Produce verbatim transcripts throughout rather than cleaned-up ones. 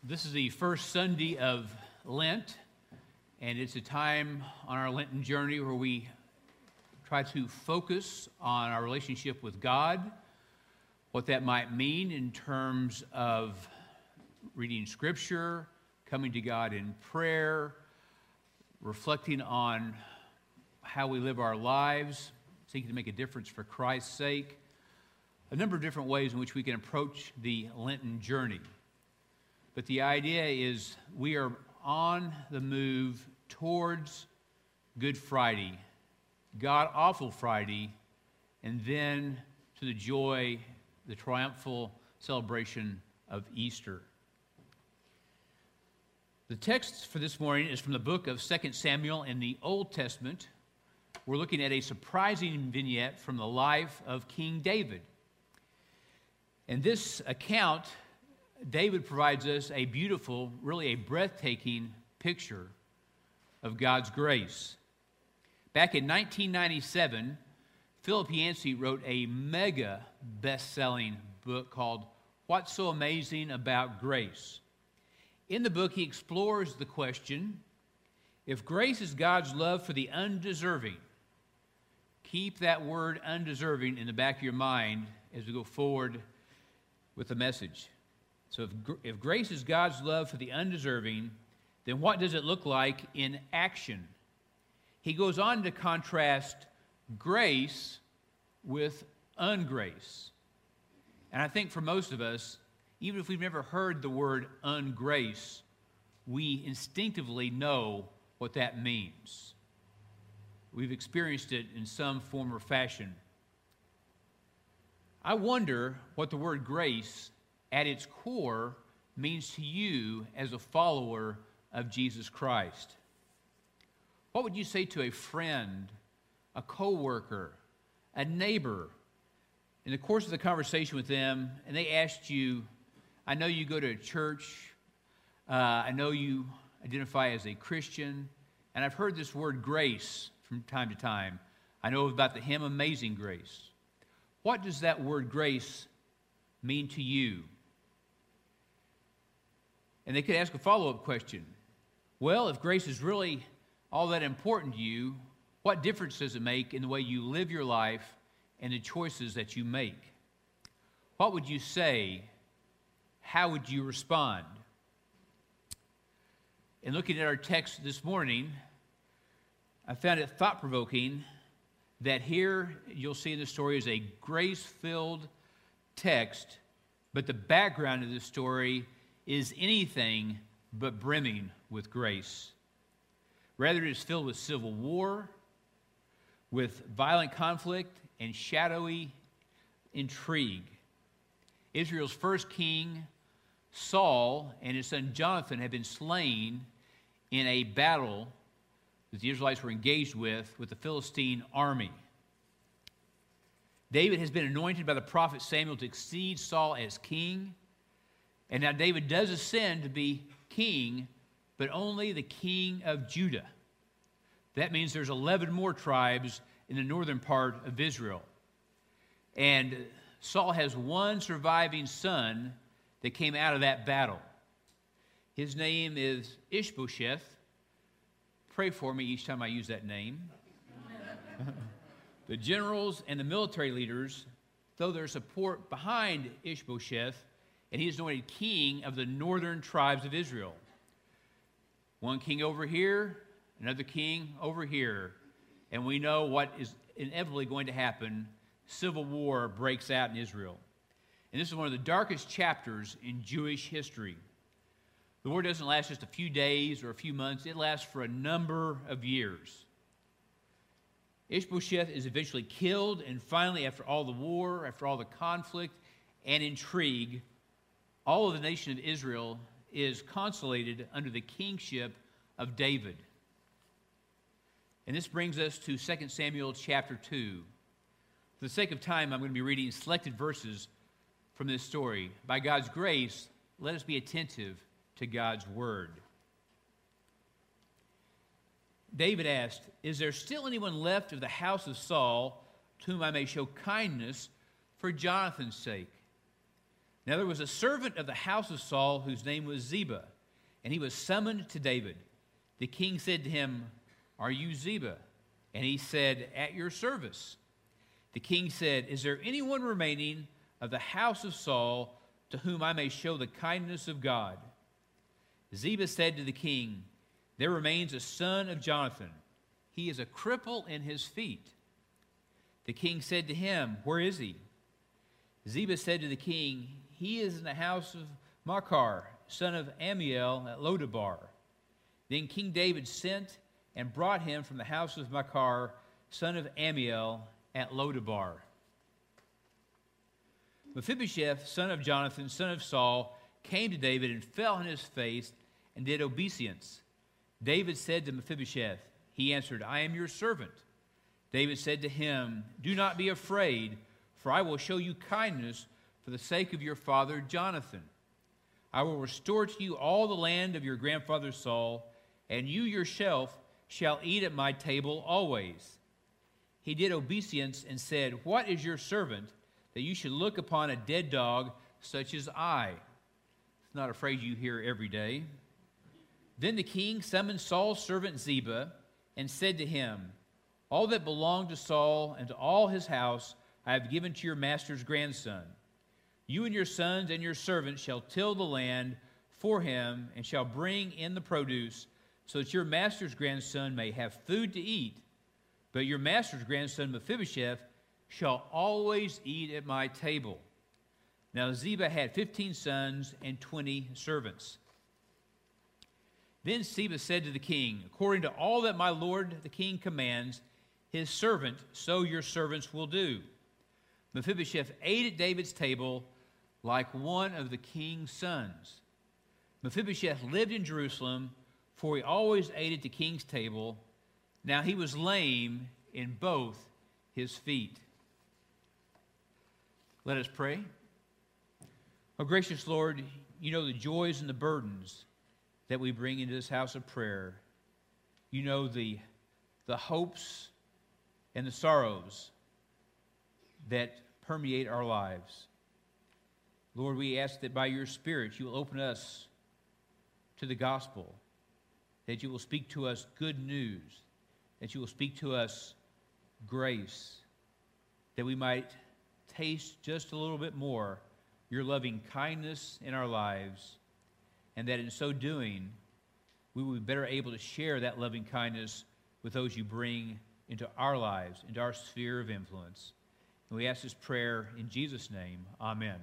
This is the first Sunday of Lent, and it's a time on our Lenten journey where we try to focus on our relationship with God, what that might mean in terms of reading Scripture, coming to God in prayer, reflecting on how we live our lives, seeking to make a difference for Christ's sake, a number of different ways in which we can approach the Lenten journey. But the idea is we are on the move towards Good Friday, God-awful Friday, and then to the joy, the triumphal celebration of Easter. The text for this morning is from the book of Second Samuel in the Old Testament. We're looking at a surprising vignette from the life of King David. In this account, David provides us a beautiful, really a breathtaking picture of God's grace. Back in nineteen ninety-seven, Philip Yancey wrote a mega best-selling book called What's So Amazing About Grace? In the book, he explores the question, if grace is God's love for the undeserving, keep that word undeserving in the back of your mind as we go forward with the message. So if, if grace is God's love for the undeserving, then what does it look like in action? He goes on to contrast grace with ungrace. And I think for most of us, even if we've never heard the word ungrace, we instinctively know what that means. We've experienced it in some form or fashion. I wonder what the word grace at its core means to you as a follower of Jesus Christ. What would you say to a friend, a coworker, a neighbor, in the course of the conversation with them, and they asked you, I know you go to a church, uh, I know you identify as a Christian, and I've heard this word grace from time to time. I know about the hymn Amazing Grace. What does that word grace mean to you? And they could ask a follow-up question. Well, if grace is really all that important to you, what difference does it make in the way you live your life and the choices that you make? What would you say? How would you respond? In looking at our text this morning, I found it thought-provoking that here you'll see in the story is a grace-filled text, but the background of the story is anything but brimming with grace. Rather, it is filled with civil war, with violent conflict, and shadowy intrigue. Israel's first king, Saul, and his son Jonathan have been slain in a battle that the Israelites were engaged with with the Philistine army. David has been anointed by the prophet Samuel to succeed Saul as king. And now David does ascend to be king, but only the king of Judah. That means there's eleven more tribes in the northern part of Israel. And Saul has one surviving son that came out of that battle. His name is Ishbosheth. Pray for me each time I use that name. The generals and the military leaders throw their support behind Ishbosheth, and he is anointed king of the northern tribes of Israel. One king over here, another king over here. And we know what is inevitably going to happen. Civil war breaks out in Israel. And this is one of the darkest chapters in Jewish history. The war doesn't last just a few days or a few months. It lasts for a number of years. Ishbosheth is eventually killed, and finally, after all the war, after all the conflict and intrigue, all of the nation of Israel is consolidated under the kingship of David. And this brings us to Second Samuel chapter two. For the sake of time, I'm going to be reading selected verses from this story. By God's grace, let us be attentive to God's word. David asked, "Is there still anyone left of the house of Saul to whom I may show kindness for Jonathan's sake?" Now there was a servant of the house of Saul whose name was Ziba, and he was summoned to David. The king said to him, "Are you Ziba?" And he said, "At your service." The king said, "Is there anyone remaining of the house of Saul to whom I may show the kindness of God?" Ziba said to the king, "There remains a son of Jonathan. He is a cripple in his feet." The king said to him, "Where is he?" Ziba said to the king, "He is in the house of Machir, son of Ammiel, at Lodabar." Then King David sent and brought him from the house of Machir, son of Ammiel, at Lodabar. Mephibosheth, son of Jonathan, son of Saul, came to David and fell on his face and did obeisance. David said to Mephibosheth, he answered, "I am your servant." David said to him, "Do not be afraid, for I will show you kindness for the sake of your father Jonathan. I will restore to you all the land of your grandfather Saul, and you yourself shall eat at my table always." He did obeisance and said, "What is your servant that you should look upon a dead dog such as I?" It's not a phrase you hear every day. Then the king summoned Saul's servant Ziba and said to him, "All that belonged to Saul and to all his house I have given to your master's grandson. You and your sons and your servants shall till the land for him and shall bring in the produce, so that your master's grandson may have food to eat. But your master's grandson Mephibosheth shall always eat at my table." Now Ziba had fifteen sons and twenty servants. Then Ziba said to the king, "According to all that my lord the king commands his servant, so your servants will do." Mephibosheth ate at David's table like one of the king's sons. Mephibosheth lived in Jerusalem, for he always ate at the king's table. Now he was lame in both his feet. Let us pray. Oh, gracious Lord, you know the joys and the burdens that we bring into this house of prayer. You know the, the hopes and the sorrows that permeate our lives. Lord, we ask that by your Spirit you will open us to the gospel, that you will speak to us good news, that you will speak to us grace, that we might taste just a little bit more your loving kindness in our lives, and that in so doing, we will be better able to share that loving kindness with those you bring into our lives, into our sphere of influence. And we ask this prayer in Jesus' name. Amen.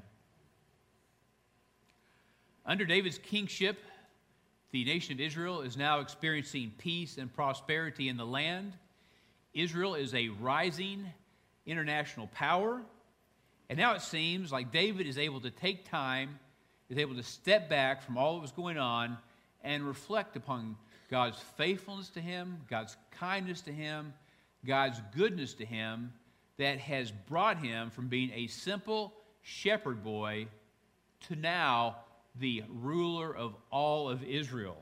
Under David's kingship, the nation of Israel is now experiencing peace and prosperity in the land. Israel is a rising international power. And now it seems like David is able to take time, is able to step back from all that was going on and reflect upon God's faithfulness to him, God's kindness to him, God's goodness to him that has brought him from being a simple shepherd boy to now the ruler of all of Israel.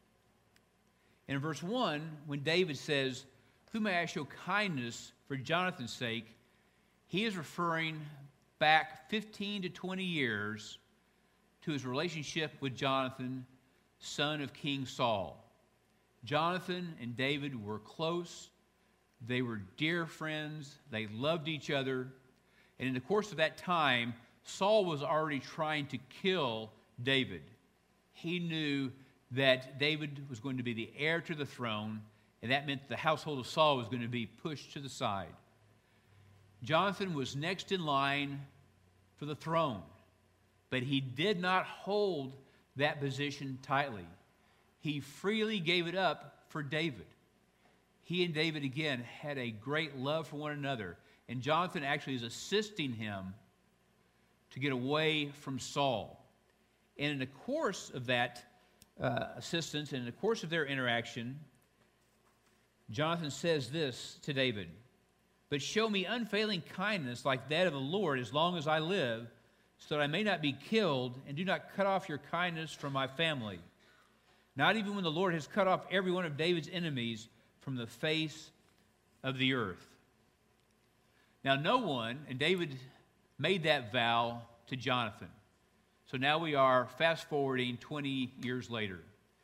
In verse one, when David says, "Who may I show kindness for Jonathan's sake?" he is referring back fifteen to twenty years to his relationship with Jonathan, son of King Saul. Jonathan and David were close. They were dear friends. They loved each other. And in the course of that time, Saul was already trying to kill David. He knew that David was going to be the heir to the throne, and that meant the household of Saul was going to be pushed to the side. Jonathan was next in line for the throne, but he did not hold that position tightly. He freely gave it up for David. He and David, again, had a great love for one another, and Jonathan actually is assisting him to get away from Saul. And in the course of that uh, assistance, and in the course of their interaction, Jonathan says this to David: "But show me unfailing kindness like that of the Lord as long as I live, so that I may not be killed, and do not cut off your kindness from my family. Not even when the Lord has cut off every one of David's enemies from the face of the earth." Now, no one, and David made that vow to Jonathan. So now we are fast forwarding twenty years later.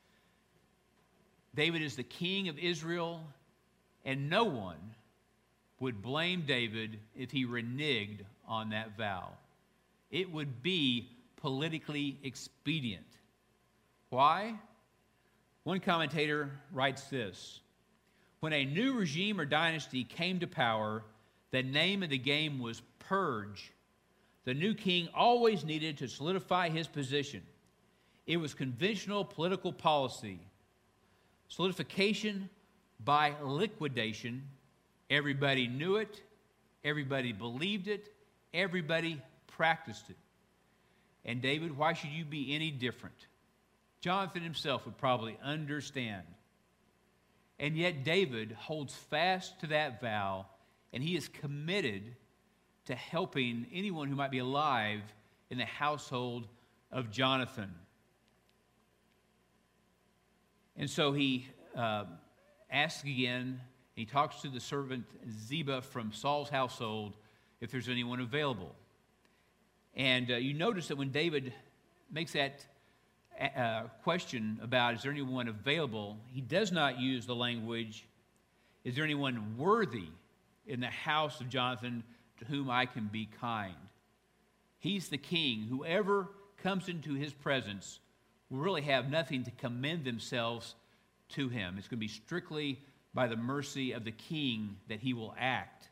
David is the king of Israel, and no one would blame David if he reneged on that vow. It would be politically expedient. Why? One commentator writes this: when a new regime or dynasty came to power, the name of the game was purge. The new king always needed to solidify his position. It was conventional political policy. Solidification by liquidation. Everybody knew it. Everybody believed it. Everybody practiced it. And David, why should you be any different? Jonathan himself would probably understand. And yet David holds fast to that vow, and he is committed to helping anyone who might be alive in the household of Jonathan. And so he uh, asks again, he talks to the servant Ziba from Saul's household if there's anyone available. And uh, you notice that when David makes that uh, question about is there anyone available, he does not use the language, is there anyone worthy in the house of Jonathan to whom I can be kind? He's the king. Whoever comes into his presence will really have nothing to commend themselves to him. It's going to be strictly by the mercy of the king that he will act.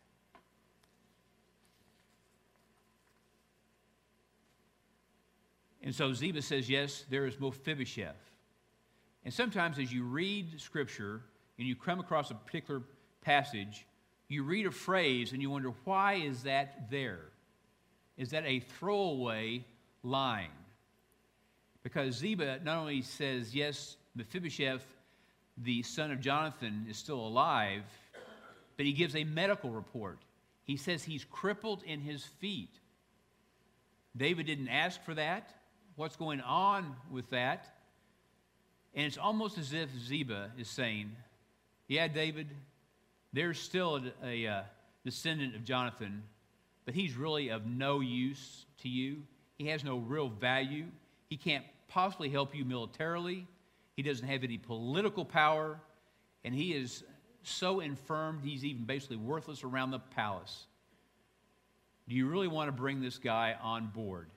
And so Ziba says, yes, there is Mephibosheth. And sometimes as you read Scripture and you come across a particular passage, you read a phrase and you wonder, why is that there? Is that a throwaway line? Because Ziba not only says, yes, Mephibosheth, the son of Jonathan, is still alive, but he gives a medical report. He says he's crippled in his feet. David didn't ask for that. What's going on with that? And it's almost as if Ziba is saying, yeah, David, there's still a, a uh, descendant of Jonathan, but he's really of no use to you. He has no real value. He can't possibly help you militarily. He doesn't have any political power, and he is so infirmed he's even basically worthless around the palace. Do you really want to bring this guy on board?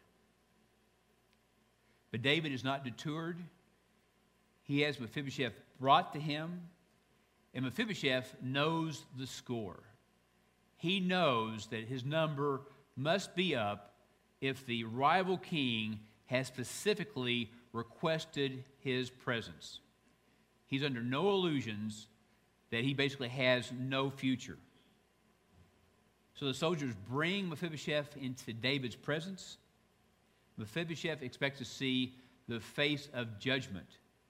But David is not deterred. He has Mephibosheth brought to him, and Mephibosheth knows the score. He knows that his number must be up if the rival king has specifically requested his presence. He's under no illusions that he basically has no future. So the soldiers bring Mephibosheth into David's presence. Mephibosheth expects to see the face of judgment.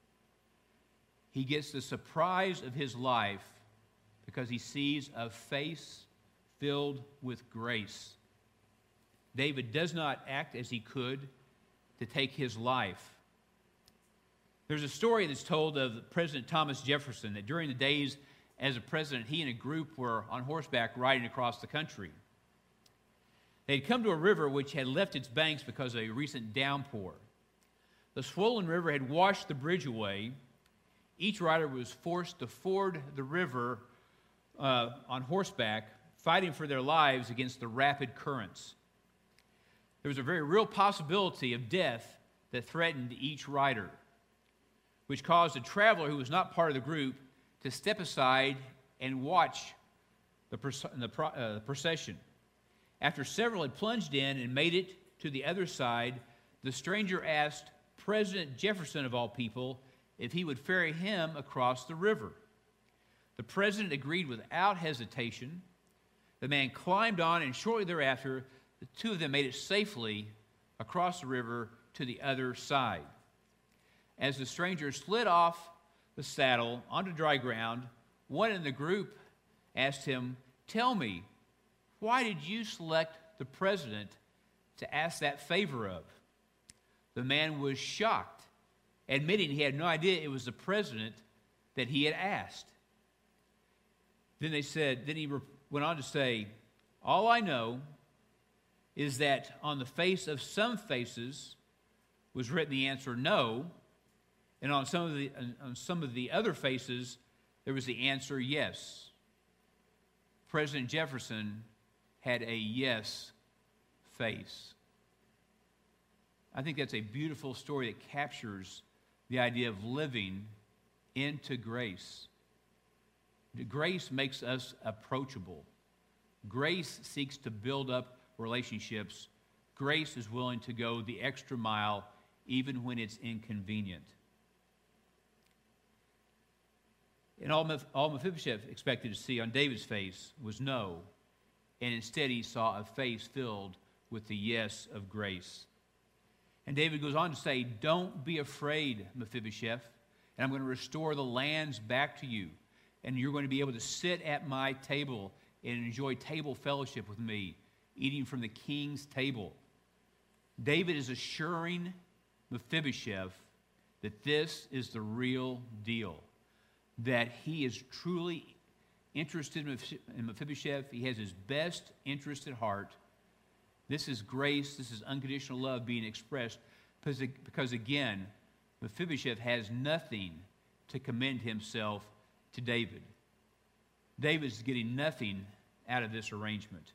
He gets the surprise of his life because he sees a face filled with grace. David does not act as he could to take his life. There's a story that's told of President Thomas Jefferson that during the days as a president, he and a group were on horseback riding across the country. They had come to a river which had left its banks because of a recent downpour. The swollen river had washed the bridge away. Each rider was forced to ford the river uh, on horseback, fighting for their lives against the rapid currents. There was a very real possibility of death that threatened each rider, which caused a traveler who was not part of the group to step aside and watch the, the, uh, the procession. After several had plunged in and made it to the other side, the stranger asked President Jefferson, of all people, if he would ferry him across the river. The president agreed without hesitation. The man climbed on, and shortly thereafter, the two of them made it safely across the river to the other side. As the stranger slid off the saddle onto dry ground, one in the group asked him, "Tell me, why did you select the president to ask that favor of?" The man was shocked, admitting he had no idea it was the president that he had asked. Then they said, then he went on to say, "All I know is that on the face of some faces, was written the answer no, and on some of the on some of the other faces there was the answer yes. President Jefferson had a yes face. I think that's a beautiful story that captures the idea of living into grace. Grace makes us approachable. Grace seeks to build up relationships. Grace is willing to go the extra mile even when it's inconvenient. And all, all Mephibosheth expected to see on David's face was no, and instead he saw a face filled with the yes of grace. And David goes on to say, "Don't be afraid, Mephibosheth, and I'm going to restore the lands back to you, and you're going to be able to sit at my table and enjoy table fellowship with me, eating from the king's table." David is assuring Mephibosheth that this is the real deal, that he is truly interested in Mephibosheth. He has his best interest at heart. This is grace. This is unconditional love being expressed because, because again, Mephibosheth has nothing to commend himself to David. David's getting nothing out of this arrangement.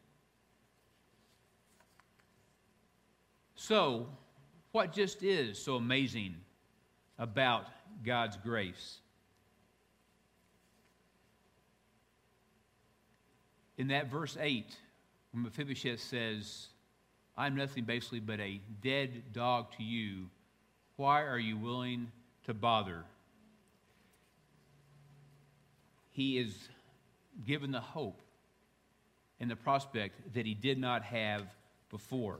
So, what just is so amazing about God's grace? In that verse eight, when Mephibosheth says, "I'm nothing basically but a dead dog to you, why are you willing to bother?" He is given the hope and the prospect that he did not have before.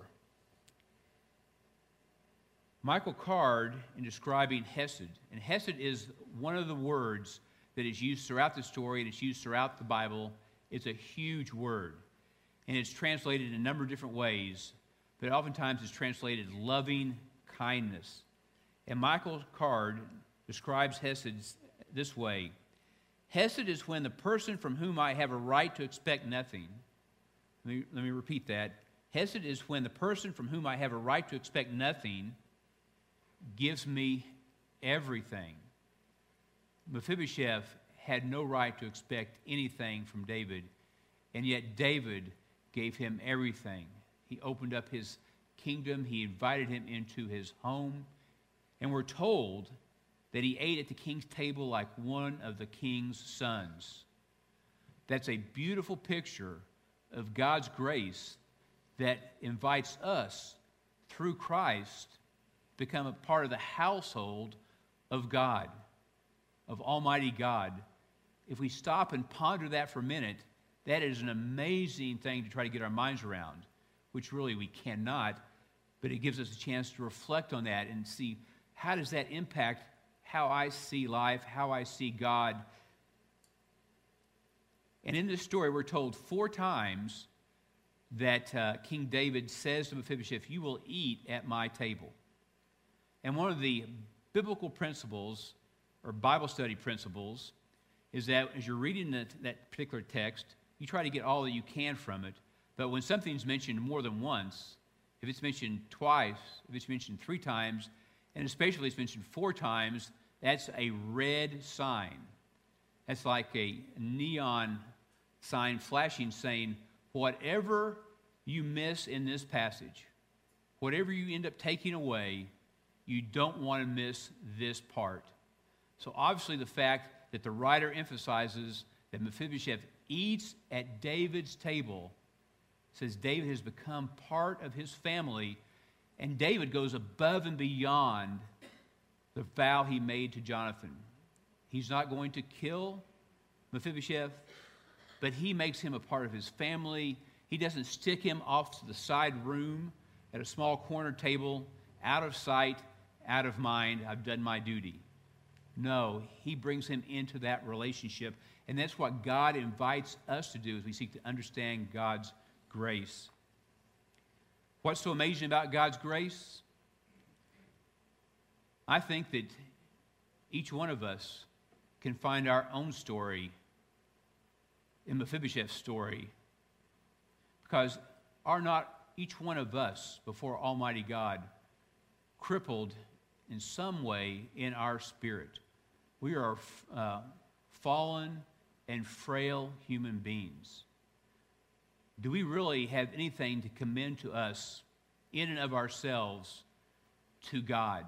Michael Card, in describing Hesed, and Hesed is one of the words that is used throughout the story and it's used throughout the Bible. It's a huge word, and it's translated in a number of different ways, but oftentimes it's translated loving kindness. And Michael Card describes Hesed this way: "Hesed is when the person from whom I have a right to expect nothing." Let me, let me repeat that. Hesed is when the person from whom I have a right to expect nothing gives me everything. Mephibosheth had no right to expect anything from David, and yet David gave him everything. He opened up his kingdom. He invited him into his home, and we're told that he ate at the king's table like one of the king's sons. That's a beautiful picture of God's grace that invites us, through Christ, to become a part of the household of God, of Almighty God. If we stop and ponder that for a minute, that is an amazing thing to try to get our minds around, which really we cannot, but it gives us a chance to reflect on that and see how does that impact how I see life, how I see God. And in this story, we're told four times that uh, King David says to Mephibosheth, "You will eat at my table." And one of the biblical principles, or Bible study principles, is that as you're reading that, that particular text, you try to get all that you can from it. But when something's mentioned more than once, if it's mentioned twice, if it's mentioned three times, and especially if it's mentioned four times, that's a red sign. That's like a neon sign flashing saying, whatever you miss in this passage, whatever you end up taking away, you don't want to miss this part. So obviously the fact that the writer emphasizes that Mephibosheth eats at David's table says David has become part of his family, and David goes above and beyond the vow he made to Jonathan. He's not going to kill Mephibosheth, but he makes him a part of his family. He doesn't stick him off to the side room at a small corner table, out of sight, out of mind. I've done my duty. No, he brings him into that relationship, and that's what God invites us to do as we seek to understand God's grace. What's so amazing about God's grace? I think that each one of us can find our own story in Mephibosheth's story, because are not each one of us before Almighty God crippled in some way in our spirit. We are uh, fallen and frail human beings. Do we really have anything to commend to us in and of ourselves to God?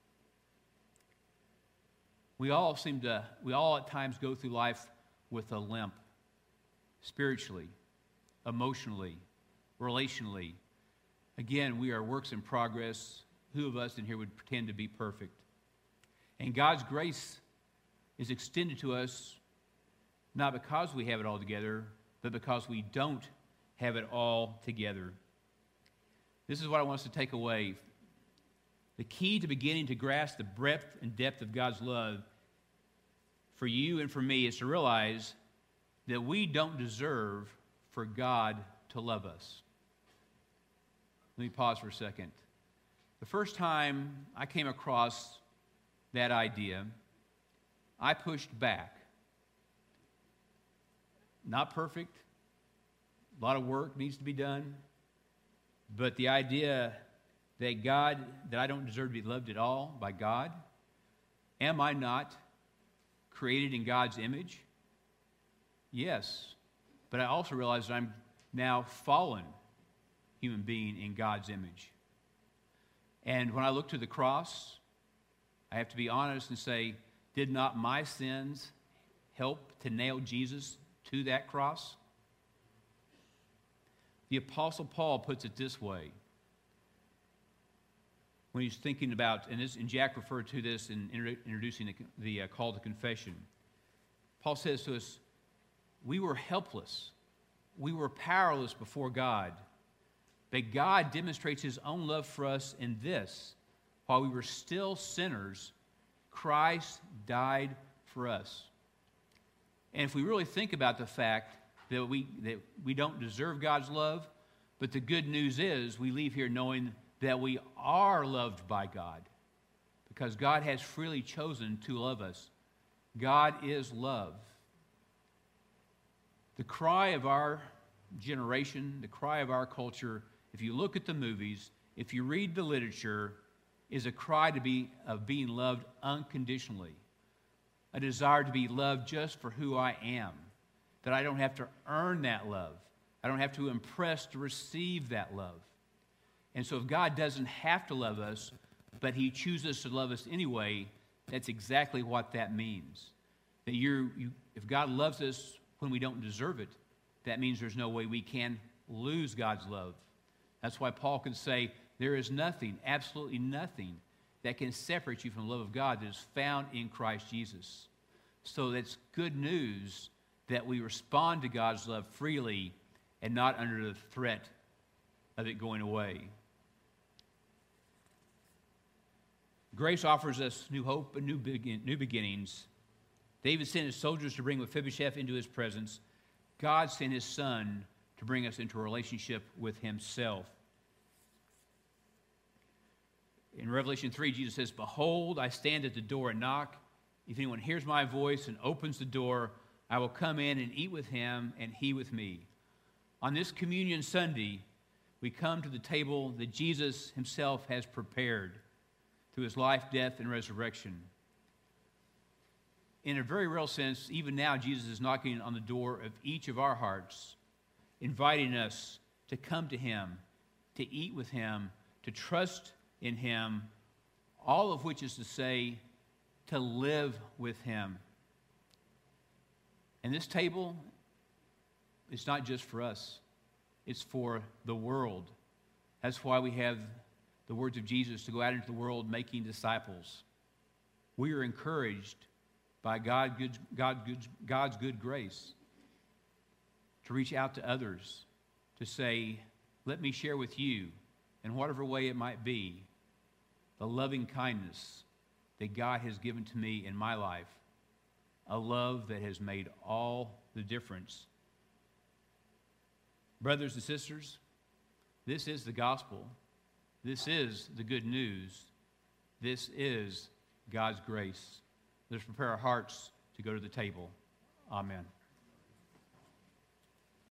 We all seem to, we all at times go through life with a limp, spiritually, emotionally, relationally. Again, we are works in progress. Who of us in here would pretend to be perfect? And God's grace is extended to us not because we have it all together, but because we don't have it all together. This is what I want us to take away. The key to beginning to grasp the breadth and depth of God's love for you and for me is to realize that we don't deserve for God to love us. Let me pause for a second. The first time I came across that idea, I pushed back. Not perfect. A lot of work needs to be done. But the idea that God, that I don't deserve to be loved at all by God, am I not created in God's image? Yes. But I also realize that I'm now fallen human being in God's image. And when I look to the cross, I have to be honest and say, did not my sins help to nail Jesus to that cross? The Apostle Paul puts it this way when he's thinking about, and, this, and Jack referred to this in introducing the, the uh, call to confession. Paul says to us, we were helpless. We were powerless before God. But God demonstrates his own love for us in this: while we were still sinners, Christ died for us. And if we really think about the fact that we, that we don't deserve God's love, but the good news is we leave here knowing that we are loved by God because God has freely chosen to love us. God is love. The cry of our generation, the cry of our culture, if you look at the movies, if you read the literature, is a cry to be of being loved unconditionally, a desire to be loved just for who I am, that I don't have to earn that love. I don't have to impress to receive that love. And so if God doesn't have to love us, but he chooses to love us anyway, that's exactly what that means. That you're, you, if God loves us when we don't deserve it, that means there's no way we can lose God's love. That's why Paul can say, there is nothing, absolutely nothing, that can separate you from the love of God that is found in Christ Jesus. So that's good news that we respond to God's love freely and not under the threat of it going away. Grace offers us new hope and new, begin, new beginnings. David sent his soldiers to bring Mephibosheth into his presence. God sent his son to bring us into a relationship with himself. In Revelation three, Jesus says, behold, I stand at the door and knock. If anyone hears my voice and opens the door, I will come in and eat with him and he with me. On this Communion Sunday, we come to the table that Jesus himself has prepared through his life, death, and resurrection. In a very real sense, even now, Jesus is knocking on the door of each of our hearts, inviting us to come to him, to eat with him, to trust in him, all of which is to say, to live with him. And this table is not just for us. It's for the world. That's why we have the words of Jesus to go out into the world making disciples. We are encouraged by God, good, God, good, God's good grace to reach out to others, to say, let me share with you, in whatever way it might be, the loving kindness that God has given to me in my life, a love that has made all the difference. Brothers and sisters, this is the gospel. This is the good news. This is God's grace. Let's prepare our hearts to go to the table. Amen.